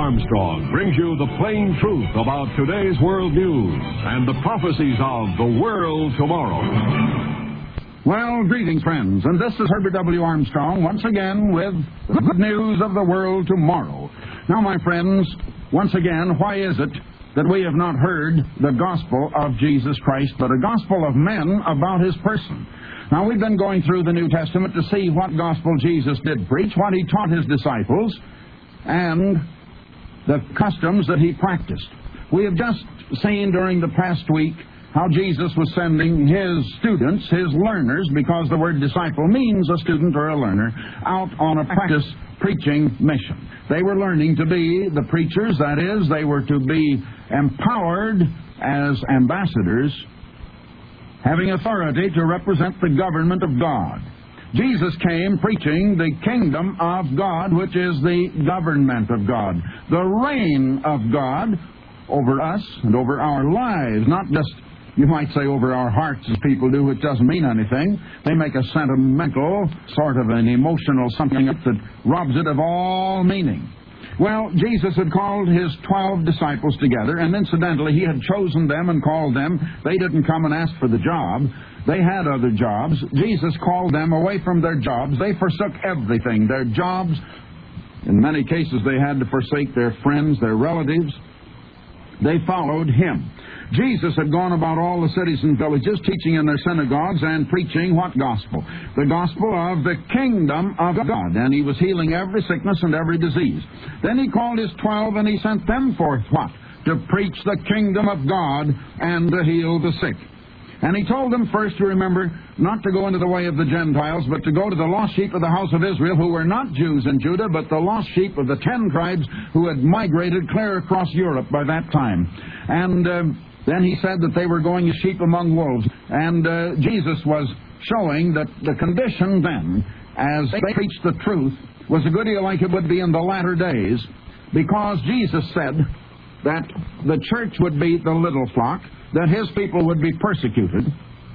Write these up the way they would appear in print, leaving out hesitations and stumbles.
Armstrong brings you the plain truth about today's world news and the prophecies of the world tomorrow. Well, greetings, friends, and this is Herbert W. Armstrong once again with the good news of the world tomorrow. Now, my friends, once again, why is it that we have not heard the gospel of Jesus Christ, but a gospel of men about his person? Now, we've been going through the New Testament to see what gospel Jesus did preach, what he taught his disciples, and the customs that he practiced. We have just seen during the past week how Jesus was sending his students, his learners, because the word disciple means a student or a learner, out on a practice preaching mission. They were learning to be the preachers, that is, they were to be empowered as ambassadors, having authority to represent the government of God. Jesus came preaching the kingdom of God, which is the government of God, the reign of God over us and over our lives, not just, you might say, over our hearts as people do, which doesn't mean anything. They make a sentimental, sort of an emotional something that robs it of all meaning. Well, Jesus had called his 12 disciples together, and incidentally, he had chosen them and called them. They didn't come and ask for the job. They had other jobs. Jesus called them away from their jobs. They forsook everything, their jobs. In many cases, they had to forsake their friends, their relatives. They followed him. Jesus had gone about all the cities and villages, teaching in their synagogues and preaching what gospel? The gospel of the kingdom of God. And he was healing every sickness and every disease. Then he called his 12 and he sent them forth what? To preach the kingdom of God and to heal the sick. And he told them first to remember not to go into the way of the Gentiles, but to go to the lost sheep of the house of Israel, who were not Jews in Judah, but the lost sheep of the 10 tribes who had migrated clear across Europe by that time. And then he said that they were going as sheep among wolves. And Jesus was showing that the condition then, as they preached the truth, was a good deal like it would be in the latter days, because Jesus said that the church would be the little flock, that his people would be persecuted.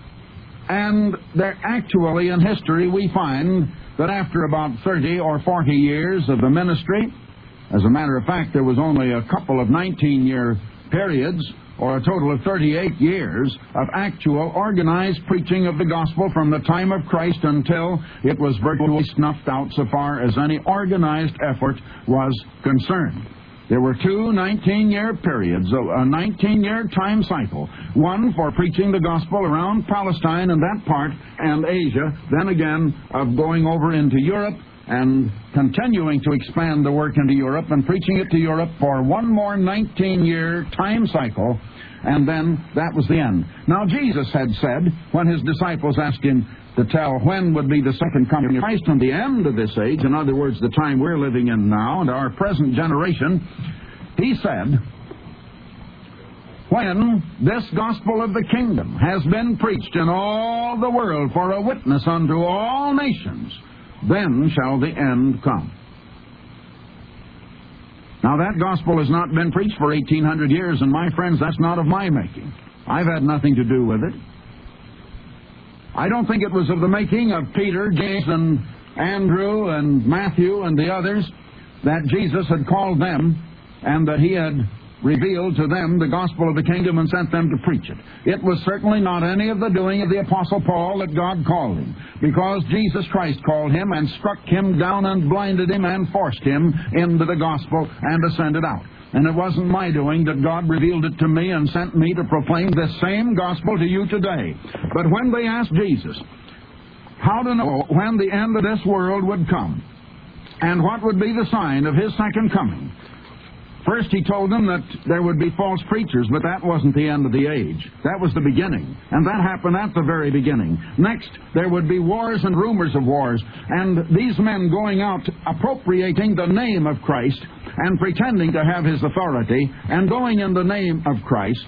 And there actually in history we find that after about 30 or 40 years of the ministry, as a matter of fact there was only a couple of 19-year periods, or a total of 38 years of actual organized preaching of the gospel from the time of Christ until it was virtually snuffed out so far as any organized effort was concerned. There were two 19-year periods, a 19-year time cycle, one for preaching the gospel around Palestine and that part and Asia, then again of going over into Europe and continuing to expand the work into Europe and preaching it to Europe for one more 19-year time cycle, and then that was the end. Now, Jesus had said, when his disciples asked him to tell when would be the second coming of Christ and the end of this age, in other words, the time we're living in now and our present generation, he said, when this gospel of the kingdom has been preached in all the world for a witness unto all nations, then shall the end come. Now, that gospel has not been preached for 1,800 years, and my friends, that's not of my making. I've had nothing to do with it. I don't think it was of the making of Peter, James, and Andrew, and Matthew, and the others, that Jesus had called them, and that he had revealed to them the gospel of the kingdom and sent them to preach it. It was certainly not any of the doing of the Apostle Paul that God called him, because Jesus Christ called him and struck him down and blinded him and forced him into the gospel and ascended out. And it wasn't my doing that God revealed it to me and sent me to proclaim this same gospel to you today. But when they asked Jesus how to know when the end of this world would come and what would be the sign of his second coming, first, he told them that there would be false preachers, but that wasn't the end of the age. That was the beginning, and that happened at the very beginning. Next, there would be wars and rumors of wars, and these men going out appropriating the name of Christ and pretending to have his authority and going in the name of Christ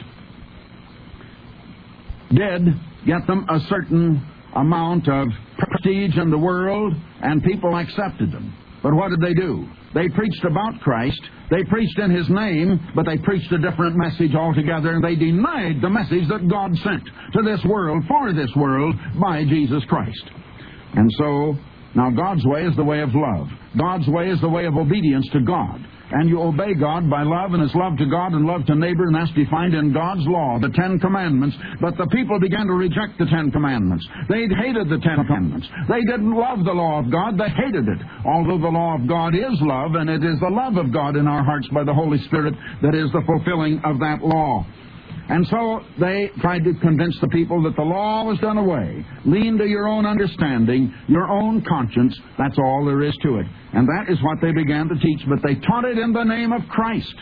did get them a certain amount of prestige in the world, and people accepted them. But what did they do? They preached about Christ, they preached in his name, but they preached a different message altogether, and they denied the message that God sent to this world, for this world, by Jesus Christ. And so, now God's way is the way of love. God's way is the way of obedience to God. and you obey God by love, and it's love to God and love to neighbor, and that's defined in God's law, the Ten Commandments. But the people began to reject the Ten Commandments. They hated the Ten Commandments. They didn't love the law of God. They hated it. Although the law of God is love, and it is the love of God in our hearts by the Holy Spirit that is the fulfilling of that law. And so they tried to convince the people that the law was done away. Lean to your own understanding, your own conscience. That's all there is to it. And that is what they began to teach, but they taught it in the name of Christ.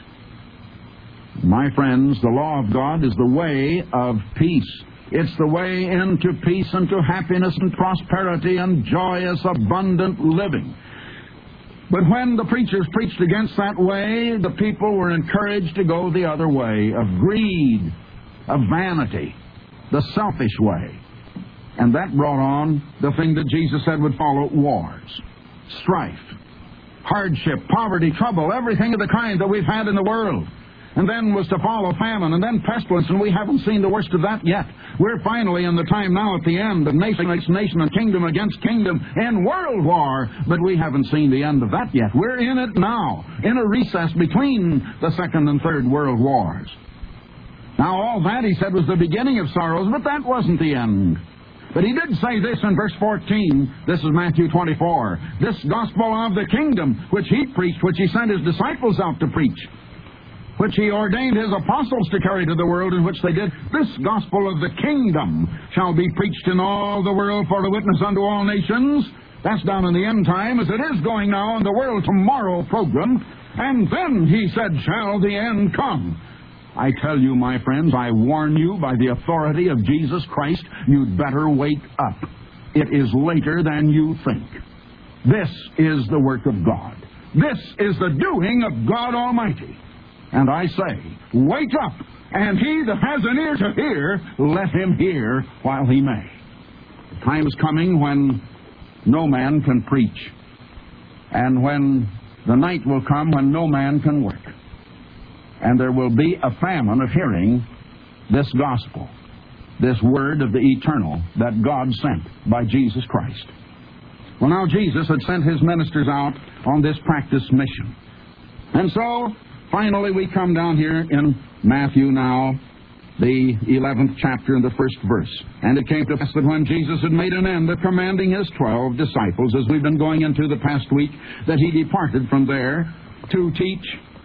My friends, the law of God is the way of peace. It's the way into peace and to happiness and prosperity and joyous, abundant living. But when the preachers preached against that way, the people were encouraged to go the other way, of greed, of vanity, the selfish way. And that brought on the thing that Jesus said would follow: wars, strife, hardship, poverty, trouble, everything of the kind that we've had in the world. And then was to follow famine, and then pestilence, and we haven't seen the worst of that yet. We're finally in the time now at the end of nation against nation and kingdom against kingdom in world war, but we haven't seen the end of that yet. We're in it now, in a recess between the Second and Third World Wars. Now all that, he said, was the beginning of sorrows, but that wasn't the end. But he did say this in verse 14. This is Matthew 24. This gospel of the kingdom, which he preached, which he sent his disciples out to preach, which he ordained his apostles to carry to the world, in which they did, this gospel of the kingdom shall be preached in all the world for a witness unto all nations. That's down in the end time, as it is going now in the World Tomorrow program. And then, he said, shall the end come. I tell you, my friends, I warn you by the authority of Jesus Christ, you'd better wake up. It is later than you think. This is the work of God. This is the doing of God Almighty. And I say, wake up, and he that has an ear to hear, let him hear while he may. The time is coming when no man can preach, and when the night will come when no man can work. And there will be a famine of hearing this gospel, this word of the eternal that God sent by Jesus Christ. Well, now Jesus had sent his ministers out on this practice mission. And so, finally, we come down here in Matthew now, the 11th chapter and the first verse. And it came to pass that when Jesus had made an end of commanding his 12 disciples, as we've been going into the past week, that he departed from there to teach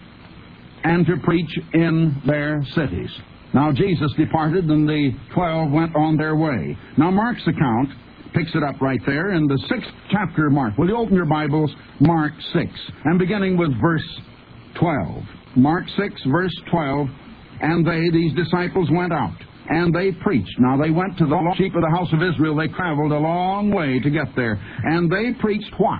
and to preach in their cities. Now Jesus departed, and the 12 went on their way. Now Mark's account picks it up right there in the 6th chapter of Mark. Will you open your Bibles, Mark 6, and beginning with verse 12. Mark 6, verse 12, and these disciples, went out, and they preached. Now they went to the lost sheep of the house of Israel. They traveled a long way to get there. And they preached what?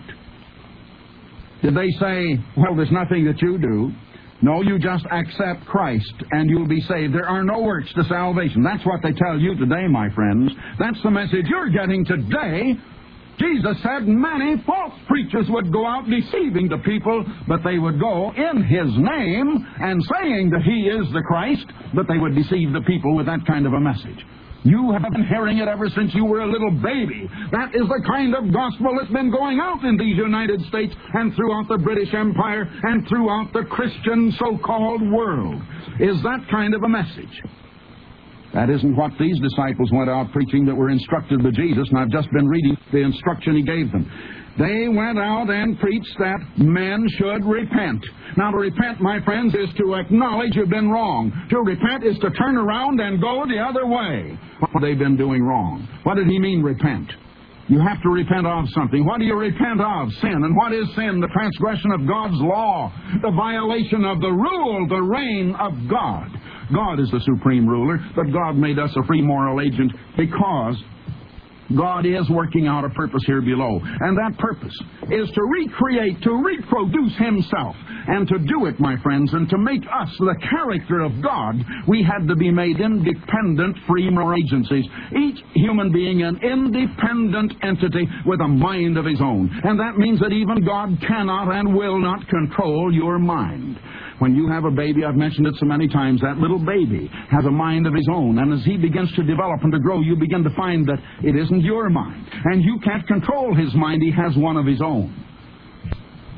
Did they say, well, there's nothing that you do? No, you just accept Christ and you'll be saved. There are no works to salvation. That's what they tell you today, my friends. That's the message you're getting today. Jesus said many false preachers would go out deceiving the people, but they would go in his name and saying that he is the Christ, but they would deceive the people with that kind of a message. You have been hearing it ever since you were a little baby. That is the kind of gospel that's been going out in these United States and throughout the British Empire and throughout the Christian so-called world, is that kind of a message. That isn't what these disciples went out preaching that were instructed by Jesus, and I've just been reading the instruction he gave them. They went out and preached that men should repent. Now, to repent, my friends, is to acknowledge you've been wrong. To repent is to turn around and go the other way. What they've been doing wrong. What did he mean, repent? You have to repent of something. What do you repent of? Sin. And what is sin? The transgression of God's law. The violation of the rule, the reign of God. God is the supreme ruler, but God made us a free moral agent because God is working out a purpose here below. And that purpose is to recreate, to reproduce himself. And to do it, my friends, and to make us the character of God, we had to be made independent, free moral agencies. Each human being an independent entity with a mind of his own. And that means that even God cannot and will not control your mind. When you have a baby, I've mentioned it so many times, that little baby has a mind of his own. And as he begins to develop and to grow, you begin to find that it isn't your mind. And you can't control his mind. He has one of his own.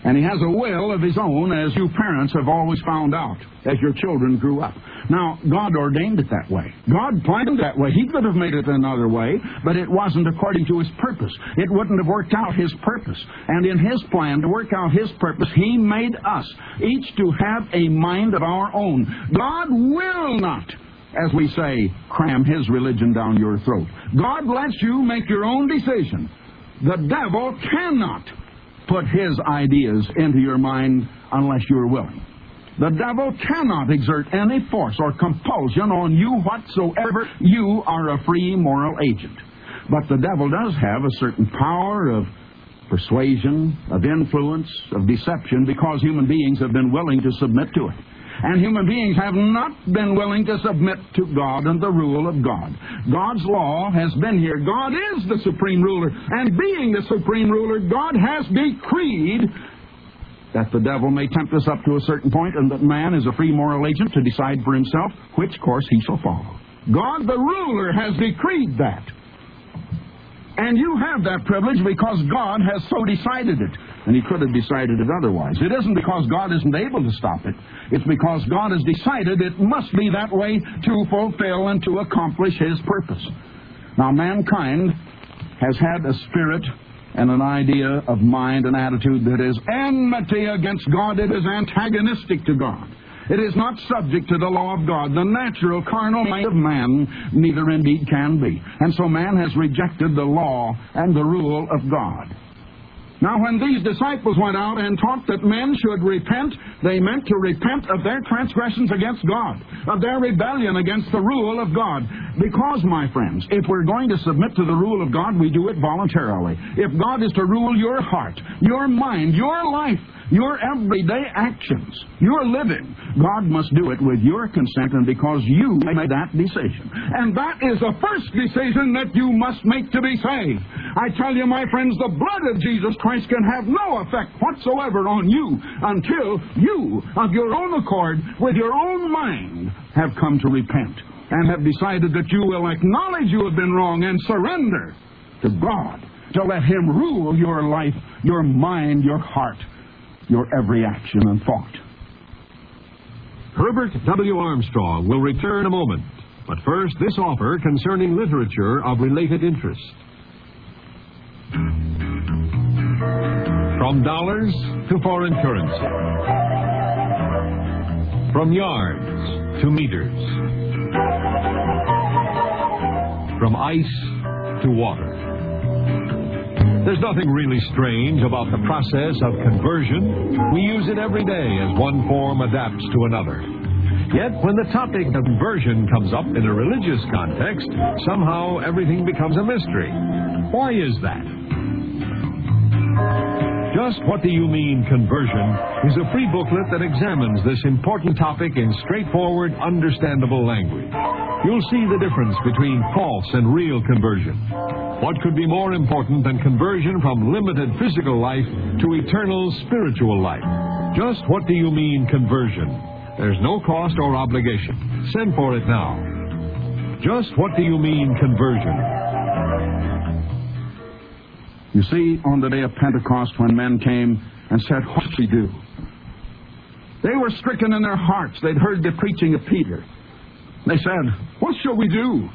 And he has a will of his own, as you parents have always found out as your children grew up. Now, God ordained it that way. God planned it that way. He could have made it another way, but it wasn't according to his purpose. It wouldn't have worked out his purpose. And in his plan to work out his purpose, he made us each to have a mind of our own. God will not, as we say, cram his religion down your throat. God lets you make your own decision. The devil cannot put his ideas into your mind unless you're willing. The devil cannot exert any force or compulsion on you whatsoever. You are a free moral agent. But the devil does have a certain power of persuasion, of influence, of deception, because human beings have been willing to submit to it. And human beings have not been willing to submit to God and the rule of God. God's law has been here. God is the supreme ruler. And being the supreme ruler, God has decreed that the devil may tempt us up to a certain point, and that man is a free moral agent to decide for himself which course he shall follow. God, the ruler, has decreed that. And you have that privilege because God has so decided it. And he could have decided it otherwise. It isn't because God isn't able to stop it. It's because God has decided it must be that way to fulfill and to accomplish his purpose. Now, mankind has had a spirit and an idea of mind and attitude that is enmity against God. It is antagonistic to God. It is not subject to the law of God. The natural, carnal mind of man neither indeed can be. And so man has rejected the law and the rule of God. Now, when these disciples went out and taught that men should repent, they meant to repent of their transgressions against God, of their rebellion against the rule of God. Because, my friends, if we're going to submit to the rule of God, we do it voluntarily. If God is to rule your heart, your mind, your life, your everyday actions, your living, God must do it with your consent and because you made that decision. And that is the first decision that you must make to be saved. I tell you, my friends, the blood of Jesus Christ can have no effect whatsoever on you until you, of your own accord, with your own mind, have come to repent and have decided that you will acknowledge you have been wrong and surrender to God to let him rule your life, your mind, your heart, your every action and thought. Herbert W. Armstrong will return in a moment. But first, this offer concerning literature of related interest. From dollars to foreign currency. From yards to meters. From ice to water. There's nothing really strange about the process of conversion. We use it every day as one form adapts to another. Yet, when the topic of conversion comes up in a religious context, somehow everything becomes a mystery. Why is that? Just What Do You Mean, Conversion is a free booklet that examines this important topic in straightforward, understandable language. You'll see the difference between false and real conversion. What could be more important than conversion from limited physical life to eternal spiritual life? Just What Do You Mean, Conversion? There's no cost or obligation. Send for it now. Just What Do You Mean, Conversion? You see, on the day of Pentecost, when men came and said, "What shall we do?" They were stricken in their hearts. They'd heard the preaching of Peter. They said, "What shall we do?"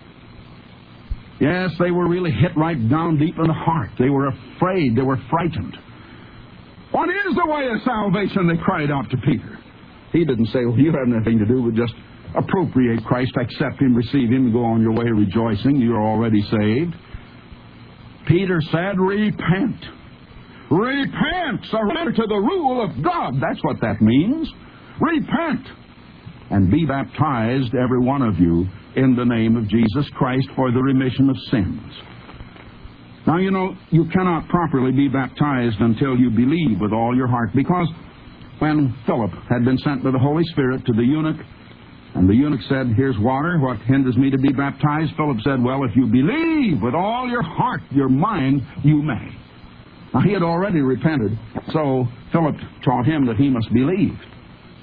Yes, they were really hit right down deep in the heart. They were afraid. They were frightened. "What is the way of salvation?" they cried out to Peter. He didn't say, "Well, you have nothing to do with just appropriate Christ, accept him, receive him, and go on your way rejoicing. You're already saved." Peter said, "Repent. Repent. Surrender to the rule of God." That's what that means. Repent. And be baptized, every one of you, in the name of Jesus Christ for the remission of sins. Now, you know, you cannot properly be baptized until you believe with all your heart, because when Philip had been sent by the Holy Spirit to the eunuch, and the eunuch said, "Here's water, what hinders me to be baptized?" Philip said, "Well, if you believe with all your heart, your mind, you may." Now, he had already repented, so Philip taught him that he must believe.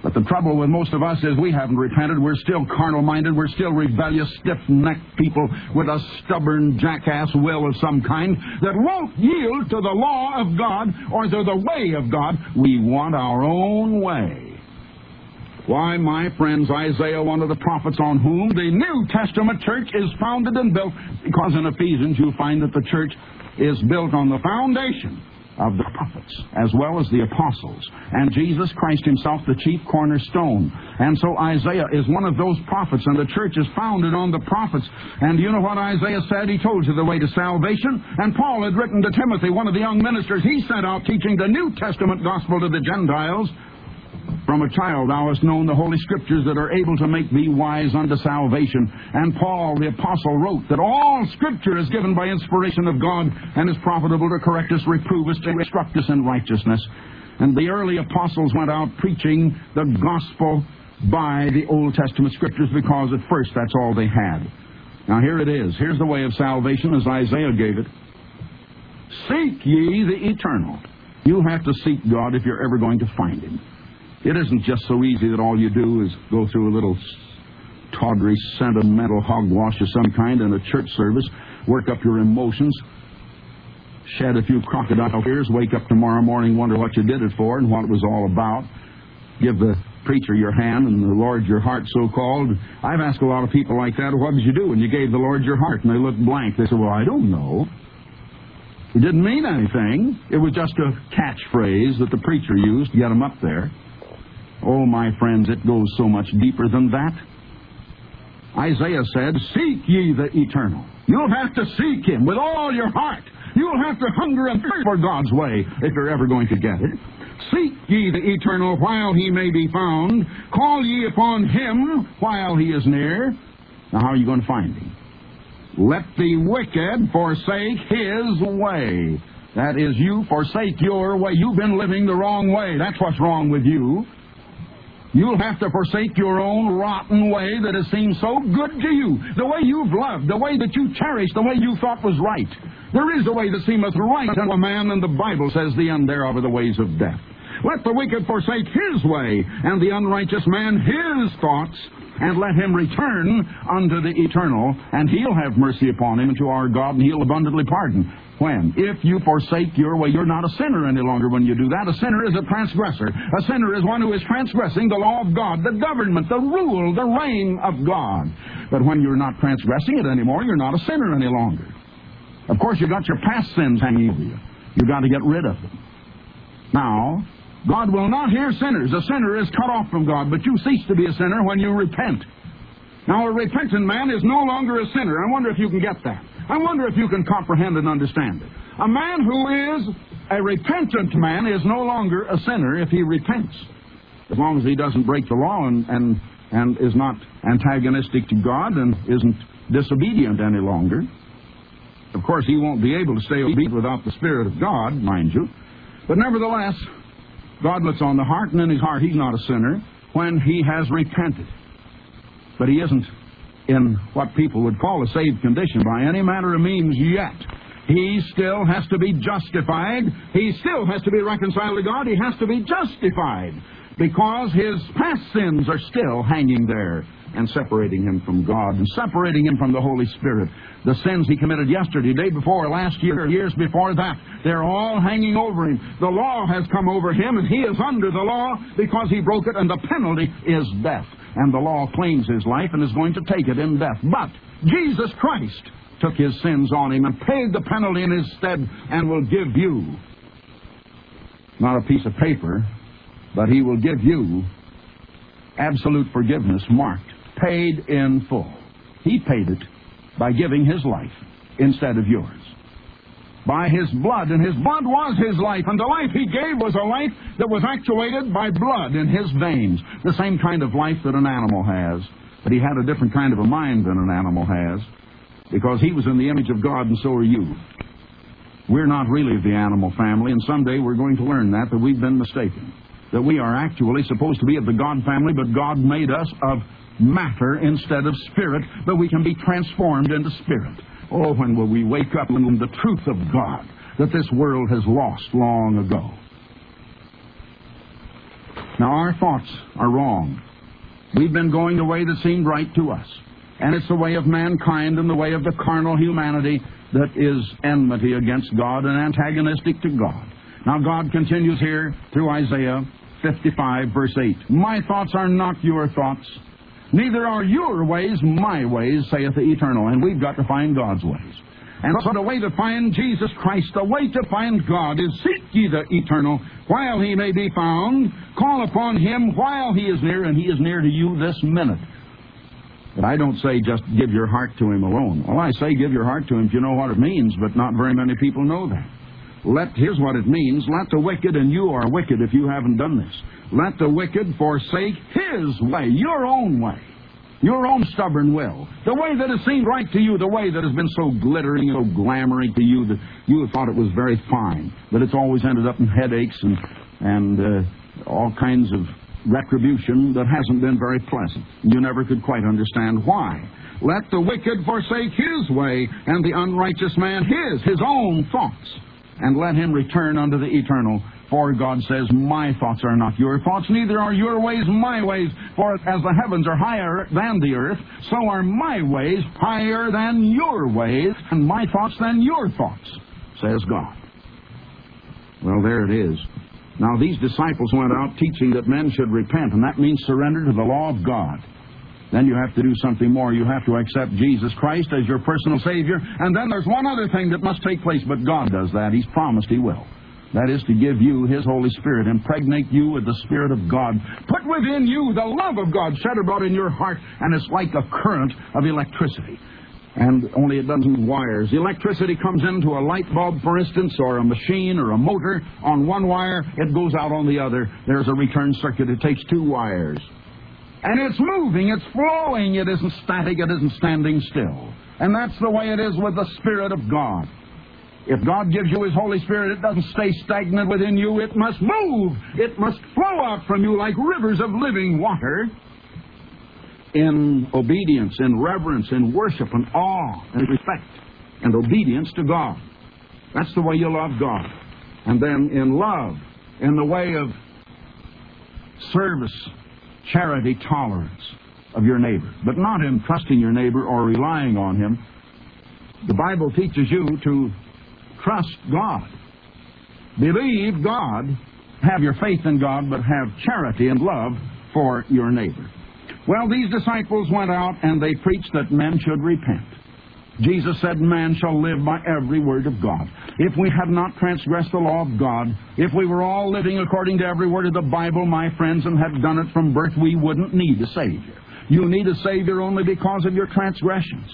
But the trouble with most of us is we haven't repented. We're still carnal-minded. We're still rebellious, stiff-necked people with a stubborn, jackass will of some kind that won't yield to the law of God or to the way of God. We want our own way. Why, my friends, Isaiah, one of the prophets on whom the New Testament church is founded and built, because in Ephesians you find that the church is built on the foundation of the prophets, as well as the apostles, and Jesus Christ himself, the chief cornerstone. And so Isaiah is one of those prophets, and the church is founded on the prophets. And you know what Isaiah said? He told you the way to salvation. And Paul had written to Timothy, one of the young ministers. He set out teaching the New Testament gospel to the Gentiles. From a child thou hast known the Holy Scriptures that are able to make thee wise unto salvation. And Paul the apostle wrote that all Scripture is given by inspiration of God and is profitable to correct us, reprove us, to instruct us in righteousness. And the early apostles went out preaching the gospel by the Old Testament Scriptures, because at first that's all they had. Now here it is. Here's the way of salvation as Isaiah gave it. Seek ye the eternal. You have to seek God if you're ever going to find Him. It isn't just so easy that all you do is go through a little tawdry, sentimental hogwash of some kind in a church service, work up your emotions, shed a few crocodile tears, wake up tomorrow morning, wonder what you did it for and what it was all about, give the preacher your hand and the Lord your heart, so-called. I've asked a lot of people like that, what did you do when you gave the Lord your heart? And they looked blank. They said, well, I don't know. It didn't mean anything. It was just a catchphrase that the preacher used to get them up there. Oh, my friends, it goes so much deeper than that. Isaiah said, seek ye the eternal. You'll have to seek Him with all your heart. You'll have to hunger and thirst for God's way if you're ever going to get it. Seek ye the eternal while He may be found. Call ye upon Him while He is near. Now, how are you going to find Him? Let the wicked forsake his way. That is, you forsake your way. You've been living the wrong way. That's what's wrong with you. You'll have to forsake your own rotten way that has seemed so good to you. The way you've loved, the way that you cherished, the way you thought was right. There is a way that seemeth right unto a man, and the Bible says the end thereof are the ways of death. Let the wicked forsake his way, and the unrighteous man his thoughts, and let him return unto the eternal, and He'll have mercy upon him, and to our God, and He'll abundantly pardon. When? If you forsake your way, you're not a sinner any longer when you do that. A sinner is a transgressor. A sinner is one who is transgressing the law of God, the government, the rule, the reign of God. But when you're not transgressing it anymore, you're not a sinner any longer. Of course, you've got your past sins hanging over you. You've got to get rid of them. Now, God will not hear sinners. A sinner is cut off from God, but you cease to be a sinner when you repent. Now, a repentant man is no longer a sinner. I wonder if you can get that. I wonder if you can comprehend and understand it. A man who is a repentant man is no longer a sinner if he repents, as long as he doesn't break the law and is not antagonistic to God and isn't disobedient any longer. Of course, he won't be able to stay obedient without the Spirit of God, mind you. But nevertheless, God looks on the heart, and in his heart he's not a sinner when he has repented. But he isn't in what people would call a saved condition by any manner of means yet. He still has to be justified. He still has to be reconciled to God. He has to be justified because his past sins are still hanging there and separating him from God and separating him from the Holy Spirit. The sins he committed yesterday, day before, last year, years before that, they're all hanging over him. The law has come over him, and he is under the law because he broke it, and the penalty is death. And the law claims his life and is going to take it in death. But Jesus Christ took his sins on him and paid the penalty in his stead and will give you, not a piece of paper, but he will give you absolute forgiveness marked, paid in full. He paid it by giving his life instead of yours. By his blood, and his blood was his life, and the life he gave was a life that was actuated by blood in his veins, the same kind of life that an animal has. But he had a different kind of a mind than an animal has, because he was in the image of God, and so are you. We're not really the animal family, and someday we're going to learn that we've been mistaken. That we are actually supposed to be of the God family, but God made us of matter instead of spirit, but we can be transformed into spirit. Oh, when will we wake up in the truth of God that this world has lost long ago? Now, our thoughts are wrong. We've been going the way that seemed right to us. And it's the way of mankind and the way of the carnal humanity that is enmity against God and antagonistic to God. Now, God continues here through Isaiah 55, verse 8. My thoughts are not your thoughts, neither are your ways my ways, saith the Eternal. And we've got to find God's ways. And so the way to find Jesus Christ, the way to find God, is seek ye the Eternal while He may be found. Call upon Him while He is near, and He is near to you this minute. But I don't say just give your heart to Him alone. Well, I say give your heart to Him if you know what it means, but not very many people know that. Here's what it means. Let the wicked, and you are wicked if you haven't done this, let the wicked forsake his way, your own way, your own stubborn will, the way that has seemed right to you, the way that has been so glittering, so glamoring to you that you have thought it was very fine, but it's always ended up in headaches and all kinds of retribution that hasn't been very pleasant. You never could quite understand why. Let the wicked forsake his way, and the unrighteous man his own thoughts, and let him return unto the Eternal. For God says, my thoughts are not your thoughts, neither are your ways my ways. For as the heavens are higher than the earth, so are my ways higher than your ways, and my thoughts than your thoughts, says God. Well, there it is. Now, these disciples went out teaching that men should repent, and that means surrender to the law of God. Then you have to do something more. You have to accept Jesus Christ as your personal Savior. And then there's one other thing that must take place, but God does that. He's promised He will. That is to give you His Holy Spirit, impregnate you with the Spirit of God. Put within you the love of God shed abroad in your heart, and it's like a current of electricity. And only it doesn't use wires. Electricity comes into a light bulb, for instance, or a machine or a motor on one wire. It goes out on the other. There's a return circuit. It takes two wires. And it's moving, it's flowing. It isn't static, it isn't standing still. And that's the way it is with the Spirit of God. If God gives you His Holy Spirit, it doesn't stay stagnant within you. It must move. It must flow out from you like rivers of living water in obedience, in reverence, in worship, and awe, and respect, and obedience to God. That's the way you love God. And then in love, in the way of service, charity, tolerance of your neighbor, but not in trusting your neighbor or relying on him. The Bible teaches you to trust God. Believe God, have your faith in God, but have charity and love for your neighbor. Well, these disciples went out and they preached that men should repent. Jesus said, man shall live by every word of God. If we had not transgressed the law of God, if we were all living according to every word of the Bible, my friends, and had done it from birth, we wouldn't need a Savior. You need a Savior only because of your transgressions.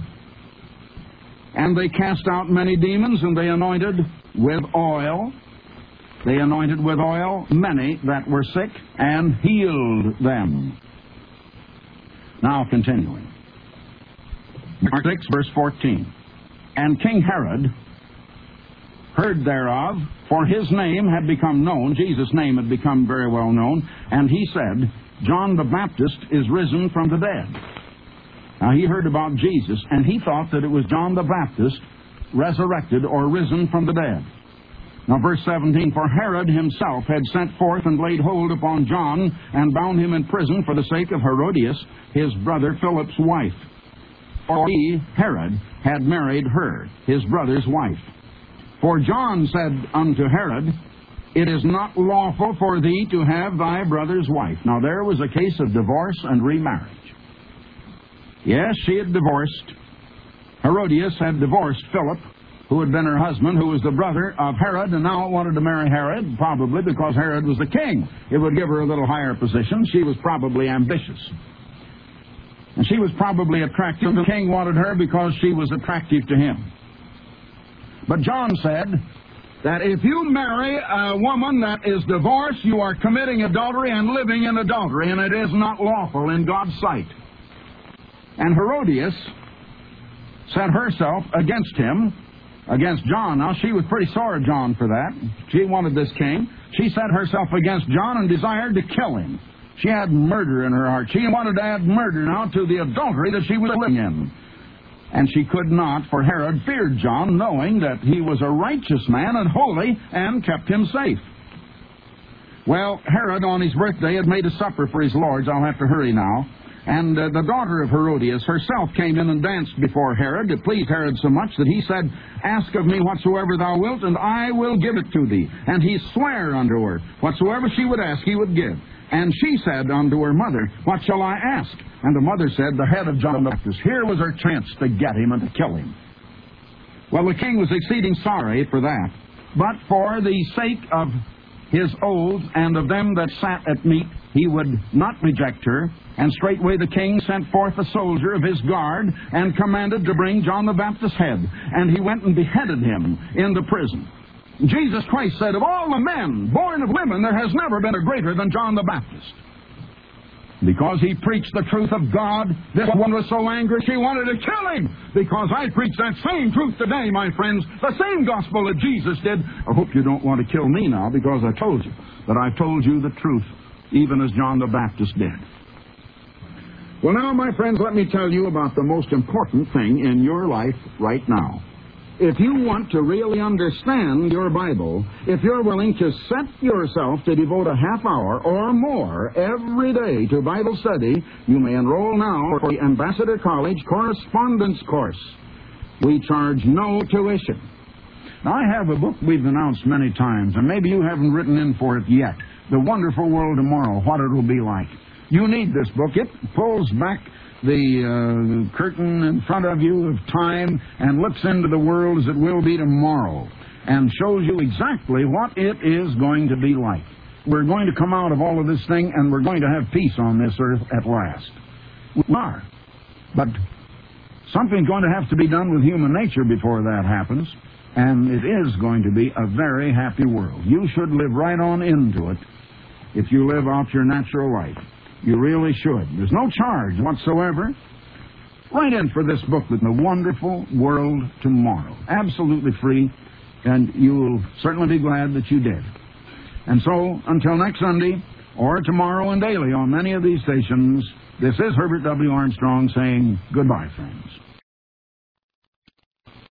And they cast out many demons, and they anointed with oil. They anointed with oil many that were sick, and healed them. Now, continuing. Mark 6, verse 14. And King Herod heard thereof, for his name had become known, Jesus' name had become very well known, and he said, John the Baptist is risen from the dead. Now, he heard about Jesus, and he thought that it was John the Baptist resurrected or risen from the dead. Now, verse 17, for Herod himself had sent forth and laid hold upon John and bound him in prison for the sake of Herodias, his brother Philip's wife. For he, Herod, had married her, his brother's wife. For John said unto Herod, it is not lawful for thee to have thy brother's wife. Now, there was a case of divorce and remarriage. Yes, she had divorced. Herodias had divorced Philip, who had been her husband, who was the brother of Herod, and now wanted to marry Herod, probably because Herod was the king. It would give her a little higher position. She was probably ambitious. And she was probably attractive. The king wanted her because she was attractive to him. But John said that if you marry a woman that is divorced, you are committing adultery and living in adultery, and it is not lawful in God's sight. And Herodias set herself against him, against John. Now, she was pretty sore at John for that. She wanted this king. She set herself against John and desired to kill him. She had murder in her heart. She wanted to add murder now to the adultery that she was living in. And she could not, for Herod feared John, knowing that he was a righteous man and holy, and kept him safe. Well, Herod, on his birthday, had made a supper for his lords. I'll have to hurry now. And the daughter of Herodias herself came in and danced before Herod. It pleased Herod so much that he said, "Ask of me whatsoever thou wilt, and I will give it to thee." And he sware unto her, whatsoever she would ask, he would give. And she said unto her mother, "What shall I ask?" And the mother said, "The head of John the Baptist." Here was her chance to get him and to kill him. Well, the king was exceeding sorry for that. But for the sake of his oaths and of them that sat at meat, he would not reject her. And straightway the king sent forth a soldier of his guard and commanded to bring John the Baptist's head. And he went and beheaded him in the prison. Jesus Christ said, "Of all the men born of women, there has never been a greater than John the Baptist." Because he preached the truth of God, this one was so angry she wanted to kill him. Because I preach that same truth today, my friends, the same gospel that Jesus did. I hope you don't want to kill me now, because I told you that I've told you the truth, even as John the Baptist did. Well, now, my friends, let me tell you about the most important thing in your life right now. If you want to really understand your Bible, if you're willing to set yourself to devote a half hour or more every day to Bible study, you may enroll now for the Ambassador College Correspondence Course. We charge no tuition. Now, I have a book we've announced many times, and maybe you haven't written in for it yet. The Wonderful World Tomorrow, What It'll Be Like. You need this book. It pulls back the curtain in front of you of time and looks into the world as it will be tomorrow and shows you exactly what it is going to be like. We're going to come out of all of this thing, and we're going to have peace on this earth at last. We are. But something's going to have to be done with human nature before that happens, and it is going to be a very happy world. You should live right on into it if you live out your natural life. You really should. There's no charge whatsoever. Write in for this booklet, The Wonderful World Tomorrow. Absolutely free, and you'll certainly be glad that you did. And so, until next Sunday, or tomorrow and daily on many of these stations, this is Herbert W. Armstrong saying goodbye, friends.